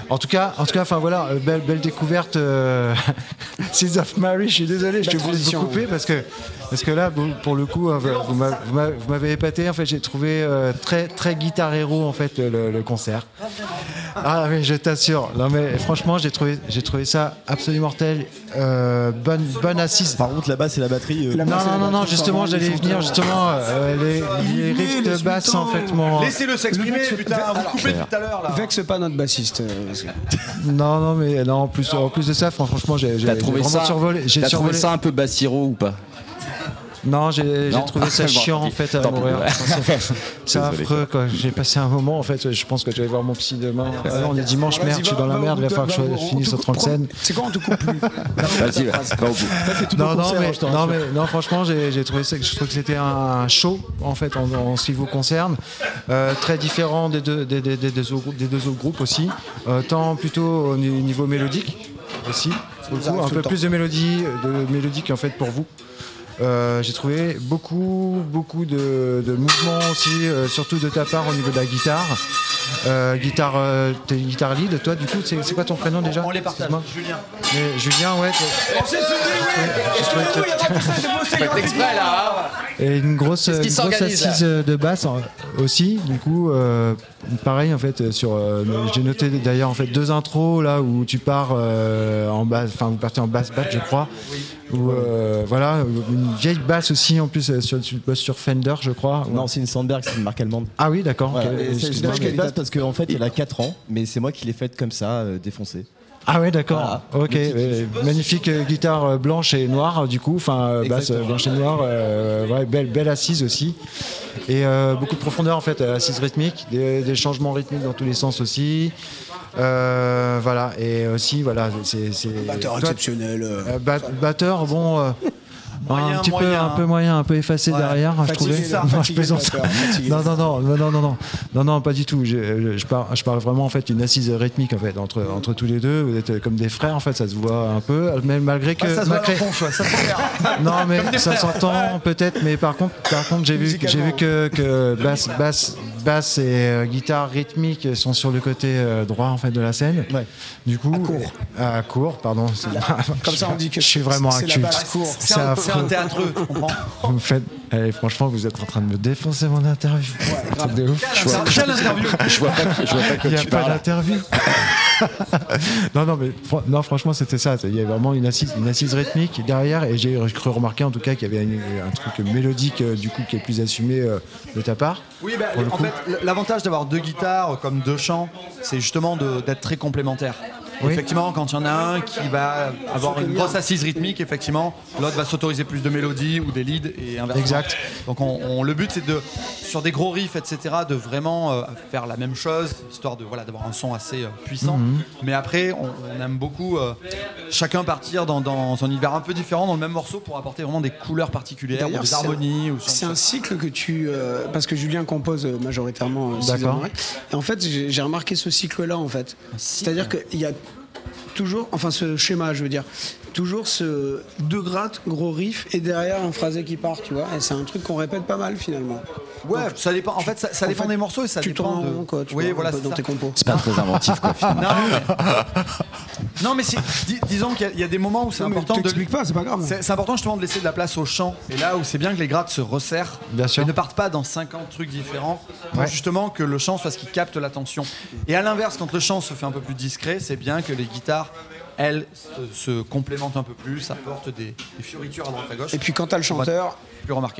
En tout cas, en tout cas, enfin voilà, euh, belle, belle découverte. Euh... Seeds of Mary. Je suis désolé, je te voulais vous couper parce que parce que là, bon, pour le coup, euh, vous m'avez, vous m'avez épaté. En fait, j'ai trouvé euh, très très guitare héros en fait le, le concert. Ah mais je t'assure. Non mais franchement, j'ai trouvé j'ai trouvé ça absolument mortel. Euh, bonne bonne assise. Par contre, la basse et la batterie. Euh... La non non non non. Justement, j'allais y venir justement. Euh, les les riffs de basse en fait. Mon... Laissez-le s'exprimer. Putain, vous coupez tout à l'heure là. Vexe pas notre bassiste. Non non mais non en plus en plus de ça, franchement, j'ai, j'ai, T'as trouvé j'ai vraiment ça, survolé. J'ai t'as survolé. trouvé ça un peu bassiro ou pas? Non, j'ai, j'ai Non. trouvé ça Bon, chiant en fait à mourir. C'est, c'est Désolé. affreux quoi. J'ai passé un moment en fait. Je pense que je vais voir mon psy demain. Ah, on est dimanche, merde, je suis dans la merde. Il va falloir que je finisse au trente scènes. C'est quoi, on te coupe plus? Vas-y, va, va au bout. Non, non, mais, non, mais non, franchement, j'ai, j'ai trouvé ça. Je trouve que c'était un show en fait en, en ce qui vous concerne, euh, très différent des deux, des, des, des, des, autres, des deux autres groupes aussi, euh, tant plutôt au niveau mélodique aussi, pour le coup, un peu plus de mélodie, de mélodique en fait pour vous. Euh, j'ai trouvé beaucoup, beaucoup de, de mouvements aussi, euh, surtout de ta part au niveau de la guitare. Euh, guitare, euh, t'es guitare lead, toi du coup, c'est, c'est quoi ton prénom déjà? On les partage. Excuse-moi. Julien. Mais, Julien, ouais. On s'est J'ai Exprès là. Et une grosse, Qu'est-ce qui une grosse s'organise, assise de basse en- aussi. Du coup, euh, pareil en fait sur. Euh, j'ai noté d'ailleurs en fait deux intros là où tu pars euh, en basse, enfin vous partez en basse basse je crois. Ou euh, voilà une vieille basse aussi en plus euh, sur, tu bosses sur Fender je crois. Non, c'est une Sandberg, c'est une marque allemande. Ah oui d'accord. Voilà. Ok. Et c'est une Excuse-moi, marque mais- de basse parce qu'en fait, elle a quatre ans, mais c'est moi qui l'ai faite comme ça, euh, défoncée. Ah ouais d'accord. Voilà. Ok. euh, magnifique euh, guitare euh, blanche et noire euh, du coup, enfin euh, basse euh, Exactement. blanche et noire. euh, ouais, belle belle assise aussi. Et euh, beaucoup de profondeur en fait, euh, assise rythmique, des, des changements rythmiques dans tous les sens aussi. Euh, voilà et aussi voilà c'est c'est. Batteur toi, exceptionnel. euh. Euh, bat- batteur, bon, euh, Moyen, un petit peu, moyen. un peu moyen, un peu effacé Ouais. derrière, je Fatigué, trouvais. ça, Non, je fatigué, plaisante. le batteur, fatigué. Non, non, non, non, non, non, non, non, non, pas du tout. Je, je, je parle, je parle vraiment en fait d'une assise rythmique en fait entre entre tous les deux. Vous êtes comme des frères en fait, ça se voit un peu, même malgré que. Ah, ça se voit malgré- dans ton choix, ça se voit. non mais ça s'entend peut-être, mais par contre, par contre, j'ai vu, j'ai vu que, que basse, basse, basse et euh, guitare rythmique sont sur le côté euh, droit en fait de la scène. Ouais. Du coup, À court. à court, pardon. c'est- Comme ça, on dit que je suis vraiment un c'est la culte. basse cour. C'est un, c'est un affreux. théâtreux, tu comprends? Vous me faites. Allez, franchement, vous êtes en train de me défoncer mon interview. Un truc de ouf. Quelle interview? Je vois pas, je vois pas Il quoi n'y a tu pas parles. d'interview. non, non, mais fr- non, franchement, c'était ça. Il y avait vraiment une assise, une assise rythmique derrière, et j'ai cru remarquer en tout cas qu'il y avait une- un truc mélodique euh, du coup qui est plus assumé euh, de ta part. Oui, bah, Pour le en coup. fait, l'avantage d'avoir deux guitares euh, comme deux chants, c'est justement de- d'être très complémentaires. Oui. Effectivement, quand il y en a un qui va avoir une grosse assise rythmique, effectivement, l'autre va s'autoriser plus de mélodies ou des leads et inversement. Exact. Donc on, on- le but c'est de, sur des gros riffs, et cetera, de vraiment euh, faire la même chose, histoire de voilà d'avoir un son assez euh, puissant. Mhm. Mais après, on, on aime beaucoup euh, chacun partir dans, dans un univers un peu différent dans le même morceau pour apporter vraiment des couleurs particulières, ou D'ailleurs, des c'est un- harmonies. Ou C'est un cycle que tu. euh, parce que Julien compose euh, majoritairement euh, Six D'accord. Amoureux. Et en fait, j'ai j'ai remarqué ce cycle-là, en fait. C'est-à-dire qu'il y a toujours. Enfin, ce schéma, je veux dire. Toujours ce deux grattes, gros riff, et derrière un phrasé qui part, tu vois. Et c'est un truc qu'on répète pas mal, finalement. Ouais, ça dépend. En fait, ça, ça En dépend fait, des morceaux et ça tu dépend t'en de. rends, quoi, tu oui, vois, voilà, un peu c'est dans ça. tes compos. C'est pas très inventif quoi finalement. Non, mais, non, mais c'est- dis- disons qu'il y a- il y a des moments où c'est Non, mais important de. t'expliques pas, c'est pas grave. C'est c'est important justement de laisser de la place au chant. Et là où c'est bien que les grattes se resserrent Bien sûr. et ne partent pas dans cinquante trucs différents pour Ouais. justement que le chant soit ce qui capte l'attention. Et à l'inverse, quand le chant se fait un peu plus discret, c'est bien que les guitares, elles, se, se complémentent un peu plus, apportent des, des fioritures à droite à gauche. Et puis quand t'as le chanteur, plus remarqué.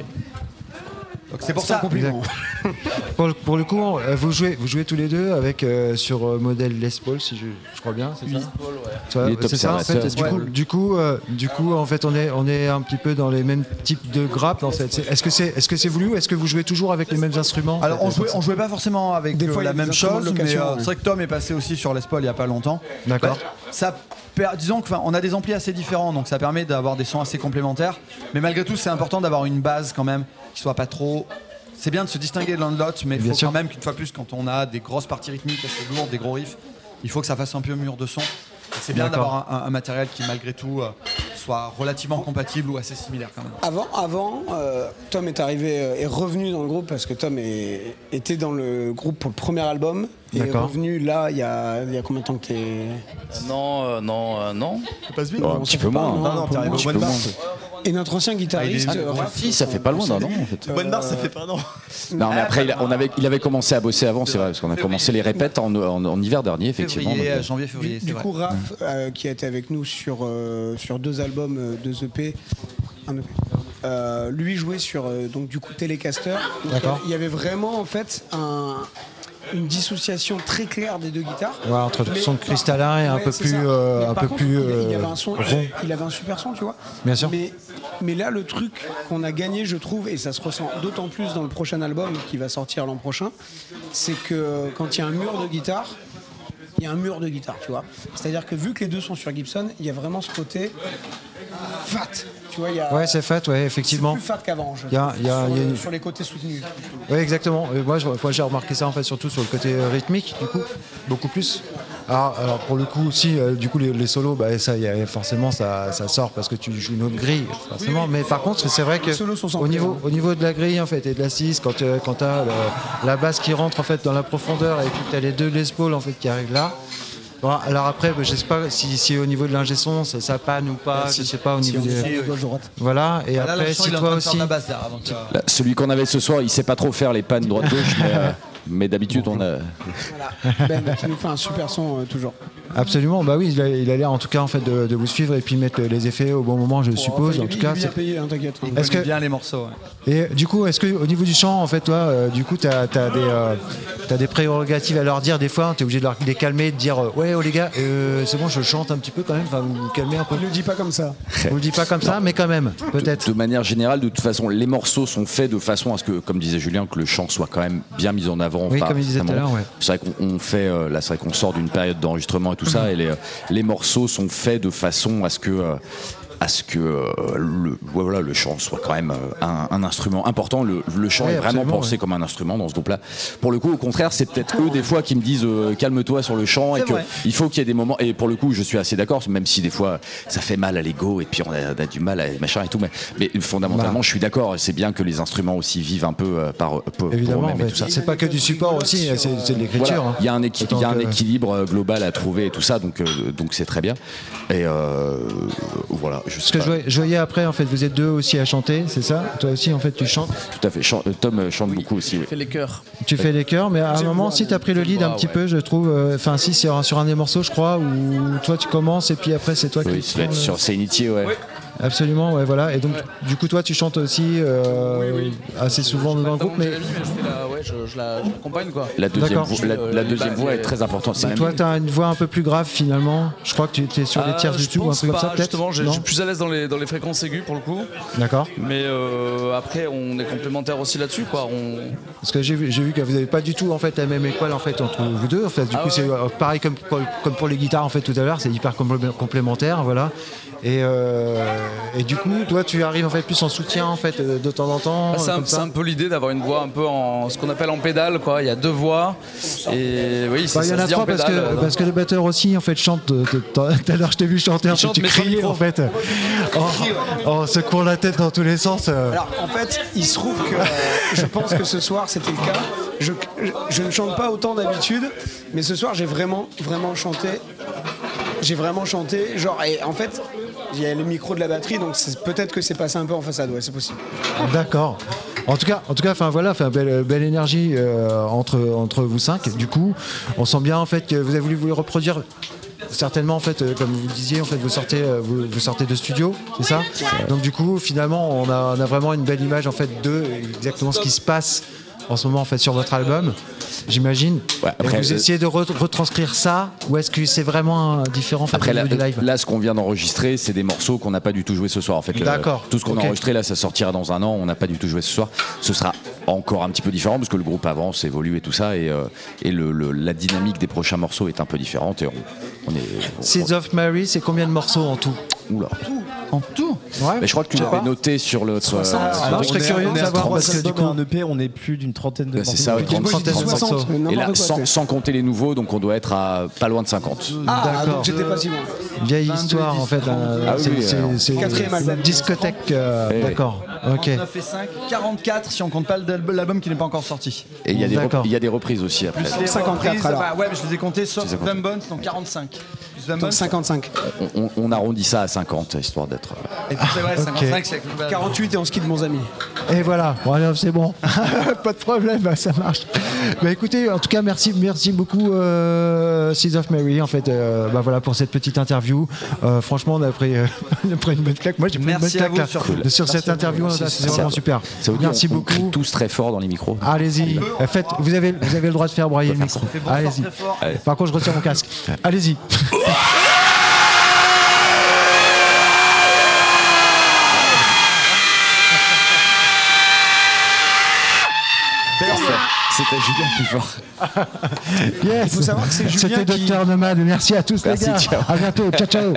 Donc c'est pour c'est un ça. compliment. Pour le, pour le coup, euh, vous jouez, vous jouez tous les deux avec euh, sur euh, modèle Les Paul, si je, je crois bien, c'est ça. Tu vois, Il est c'est ça en fait. observateur. Du coup, du coup, euh, du coup, en fait, on est, on est un petit peu dans les mêmes types de grappes. Dans cette- c'est- Est-ce que c'est, est-ce que c'est voulu ou est-ce que vous jouez toujours avec les mêmes instruments? Alors on jouait, on jouait pas forcément avec Des euh, fois, il y la a des même instruments de chose, mais location, euh, ouais. c'est vrai que Tom est passé aussi sur Les Paul il y a pas longtemps. D'accord. Bah, ça, per- disons qu'on a des amplis assez différents, donc ça permet d'avoir des sons assez complémentaires. Mais malgré tout, c'est important d'avoir une base quand même qui soit pas trop. C'est bien de se distinguer de l'un de l'autre, mais il Bien faut sûr. quand même qu'une fois plus, quand on a des grosses parties rythmiques assez lourdes, des gros riffs, il faut que ça fasse un peu mur de son. Et c'est bien D'accord. d'avoir un, un- un matériel qui, malgré tout, euh, soit relativement compatible ou assez similaire quand même. Avant, avant euh, Tom est arrivé, euh, est revenu dans le groupe parce que Tom est- était dans le groupe pour le premier album est D'accord. revenu là, il y a, il y a combien de temps que t'es. Non, euh, non, euh, non. Ça passe vite. Oh, un On petit s'en peu fait pas, moins. non, Non, non, un peu t'es arrivé moins. au mois de mars. Et notre ancien guitariste. Ah, il est- euh, Raph, Si, ça fait pas loin d'un an, en fait. Mois de mars, ça fait pas un an. Non, mais après, il, a- on avait, il avait commencé à bosser avant, c'est vrai, parce qu'on a commencé les répètes en, en- en hiver dernier, effectivement. Février, donc, euh, janvier, Du, février, c'est du vrai. coup, Raph, euh, qui a été avec nous sur, euh, sur deux albums, euh, deux E P, un E P, euh, lui jouait sur euh, donc du coup Telecaster. Donc, D'accord. Il y avait vraiment en fait un, une dissociation très claire des deux guitares. Ouais, entre le Mais- son cristallin et un Ouais, peu c'est plus, ça. euh, Mais un par peu contre, plus il, il euh, avait un son, rond. il avait un super son, tu vois. Bien sûr. Mais, mais là, le truc qu'on a gagné, je trouve, et ça se ressent d'autant plus dans le prochain album qui va sortir l'an prochain, c'est que quand il y a un mur de guitare, il y a un mur de guitare, tu vois. C'est-à-dire que vu que les deux sont sur Gibson, il y a vraiment ce côté fat. Tu vois, il y a. Ouais, c'est fait, ouais, c'est effectivement. plus fat qu'avant, je Il y a- trouve, il y a- sur, il y a le- une- sur les côtés soutenus. Oui, exactement. Et moi, je- moi, j'ai remarqué ça en fait surtout sur le côté euh, rythmique, du coup, beaucoup plus. Alors, alors, pour le coup aussi, euh, du coup les, les solos, bah, ça, y a, forcément, ça, ça sort parce que tu joues une autre grille, forcément. Mais par contre, c'est vrai que Les solos sont sans au niveau, prix, hein. au niveau de la grille en fait et de l'assise, quand, euh, quand t'as le- la basse qui rentre en fait dans la profondeur et puis t'as les deux Les Paul en fait qui arrivent là. Bon, alors après, bah, je sais pas si, si au niveau de l'ingé son, ça, ça panne ou pas, je sais pas au Si niveau on des... est gauche droite. Voilà. Et Ah, là, là, après, je sens si qu'il est en toi train de faire aussi. de la basse derrière, donc, euh, là, celui qu'on avait ce soir, il sait pas trop faire les pannes droite-gauche, mais, euh, mais d'habitude, on a. Voilà. Ben qui nous fait un super son euh, toujours. Absolument, bah oui, il a il a l'air en tout cas en fait de, de vous suivre et puis mettre les effets au bon moment, je suppose. Enfin, En il- tout il cas, est bien c'est- payé, hein, t'inquiète. hein. il Est-ce connaît que- bien les morceaux. Ouais. et du coup, est-ce que au niveau du chant, en fait, toi, euh, du coup, t'as as des euh, t'as des prérogatives à leur dire des fois, t'es obligé de leur- de les calmer, de dire euh, ouais, oh les gars, euh, c'est bon, je chante un petit peu quand même, enfin, vous vous calmez un peu. Il le dit pas comme ça. On le dit pas comme ça, mais quand même, peut-être. De manière générale, de toute façon, les morceaux sont faits de façon à ce que, comme disait Julien, que le chant soit quand même bien mis en avant. Oui, Enfin, comme il disait tout à vraiment, l'heure, ouais. C'est vrai qu'on on fait, euh, là, c'est vrai qu'on sort d'une période d'enregistrement et tout ça, et les, euh, les morceaux sont faits de façon à ce que. euh, à ce que euh, le, ouais, voilà, le chant soit quand même euh, un, un instrument important. Le, le chant Oui, est vraiment absolument, pensé ouais. comme un instrument dans ce groupe-là. Pour le coup, au contraire, c'est peut-être eux des fois qui me disent euh, calme-toi sur le chant et C'est vrai. qu'il faut qu'il y ait des moments. Et pour le coup, je suis assez d'accord, même si des fois ça fait mal à l'ego et puis on a, on a du mal à machin et tout. Mais, mais fondamentalement, Bah. je suis d'accord. C'est bien que les instruments aussi vivent un peu euh, par pour, Évidemment, pour eux-mêmes et ouais. tout ça. C'est pas que du support aussi, c'est c'est de l'écriture. Voilà. hein. Il y a un, équi- il y a un Autant que- équilibre euh, global à trouver et tout ça, donc euh, donc c'est très bien. Et euh, voilà, je sais Parce que pas. je voyais, je voyais après, en fait, vous êtes deux aussi à chanter, c'est ça? Toi aussi, en fait, tu chantes. Tout à fait. Chan- euh, Tom euh, chante beaucoup aussi. oui. Fait les chœurs. Tu fais les chœurs, mais à un moment, si tu as pris le lead un petit peu, je trouve. euh, Enfin, si, sur, un- sur un des morceaux, je crois, où toi tu commences et puis après, c'est toi Oui, qui. ça va être prends le- sur C'est Initié, ouais. Absolument, ouais, voilà. Et donc, du coup, toi, tu chantes aussi euh, assez souvent dans le groupe, mais. je fais la, ouais, je, je la, je l'accompagne quoi. La deuxième, D'accord. voix, la, la deuxième voix est très importante. C'est Bah, même- toi, tu as une voix un peu plus grave finalement. Je crois que tu es sur les Ah, tierces du je tout, un pense truc comme ça, pas, peut-être. Justement, j'ai- je Non suis plus à l'aise dans les, dans les fréquences aiguës pour le coup. D'accord. Mais euh, après, on est complémentaires aussi là-dessus quoi. On... Parce que j'ai vu, j'ai vu que vous n'avez pas du tout en fait la même étoile en fait entre vous deux. En fait, du Ah coup, ouais. c'est euh, pareil comme, comme pour les guitares en fait tout à l'heure, c'est hyper complé- complémentaire, voilà. Et, euh, et du coup, toi, tu arrives en fait plus en soutien en fait euh, de temps en temps. Bah, c'est, euh, un, comme c'est ça. un peu l'idée d'avoir une voix un peu en ce qu'on appelle en pédale quoi. Il y a deux voix et oui, c'est Bah, il y en ça a se dit en trois parce pédale. que, euh, parce que le batteur aussi en fait chante. euh, t- Tout à l'heure, je t'ai vu chanter, un peu, chante, tu mais sans criais micro. en fait, en, en secouant la tête dans tous les sens. euh. Alors en fait, il se trouve que euh, je pense que ce soir c'était le cas. Je, je, je ne chante pas autant d'habitude, mais ce soir j'ai vraiment, vraiment chanté. J'ai vraiment chanté, genre, et en fait, il y a le micro de la batterie, donc c'est- peut-être que c'est passé un peu en façade, ouais, c'est possible. D'accord. En tout cas, en tout cas, enfin voilà, enfin belle, belle énergie euh, entre entre vous cinq. Du coup, on sent bien en fait que vous avez voulu vous le reproduire. Certainement en fait, euh, comme vous le disiez, en fait, vous sortez, euh, vous, vous sortez de studio, c'est ça. Donc du coup, finalement, on a, on a vraiment une belle image en fait de exactement ce qui se passe en ce moment en fait sur votre album, j'imagine. Ouais, Et après, vous euh, essayez de re- retranscrire ça, ou est-ce que c'est vraiment euh, différent en fait, Après, au là, niveau du live? là, ce qu'on vient d'enregistrer, c'est des morceaux qu'on n'a pas du tout joué ce soir. En fait, Le- D'accord. tout ce qu'on Ok. a enregistré là, ça sortira dans un an. On n'a pas du tout joué ce soir. Ce sera encore un petit peu différent parce que le groupe avance, évolue et tout ça, et, euh, et le, le- la dynamique des prochains morceaux est un peu différente. Et on, on est. on- Seeds of Mary, c'est combien de morceaux en tout? Oula. En tout Ouais. Mais je crois que tu l'avais noté sur le. Alors, je serais curieux de savoir parce que du coup, un E P, on est plus d'une trentaine de C'est morceaux. ça, ouais, Moi, j'ai dit trente, soixante, morceaux. mais Et là, n'importe quoi, sans, c'est- sans compter les nouveaux, donc on doit être à pas loin de cinquante. Ah, D'accord. donc j'étais pas si loin. vieille vingt-deux, histoire en dix, fait. trente. euh, Ah oui, c'est- oui, c'est- alors. c'est Quatrième album. une discothèque. euh, Eh oui. D'accord. Ok. trente-neuf et cinq, quarante-quatre si on compte pas l'al- l'album qui n'est pas encore sorti. Et il y, a des D'accord. rep- il y a des reprises aussi après. Les cinquante-quatre, reprises, alors. bah ouais, mais je les ai comptés sauf Tu les as comptés. Van Bones, donc quarante-cinq. Plus Van Donc Bones, cinquante-cinq. On, on- on arrondit ça à cinquante, histoire d'être. et puis c'est vrai, cinquante-cinq, c'est avec le global. quarante-huit et on se quitte, mon ami. Et voilà, bon, allez, c'est bon, pas de problème, bah, ça marche. Bah écoutez, en tout cas, merci, merci beaucoup, euh, Seeds of Mary, en fait, euh, bah voilà pour cette petite interview. Euh, franchement, on a pris, euh, on a pris une bonne claque. Moi, j'ai pris Merci une à bonne vous, claque là, surtout. sur cette interview. Merci, C'est merci vraiment à- super. Ça veut dire Merci on- on beaucoup. crie tous très fort dans les micros. Allez-y, euh, faites, vous avez, vous avez le droit de faire broyer le micro. Fais bon, Allez-y. fort, très fort. Allez. Par contre, je retire mon casque. Allez-y. C'était Julien plus fort. Yes. Il faut savoir que c'est Julien C'était qui- Docteur Nomade. Merci à tous Merci, les gars. ciao. À bientôt. Ciao, ciao.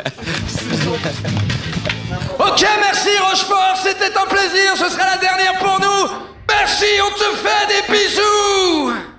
Ok, merci Rochefort, c'était un plaisir, ce sera la dernière pour nous. Merci, on te fait des bisous.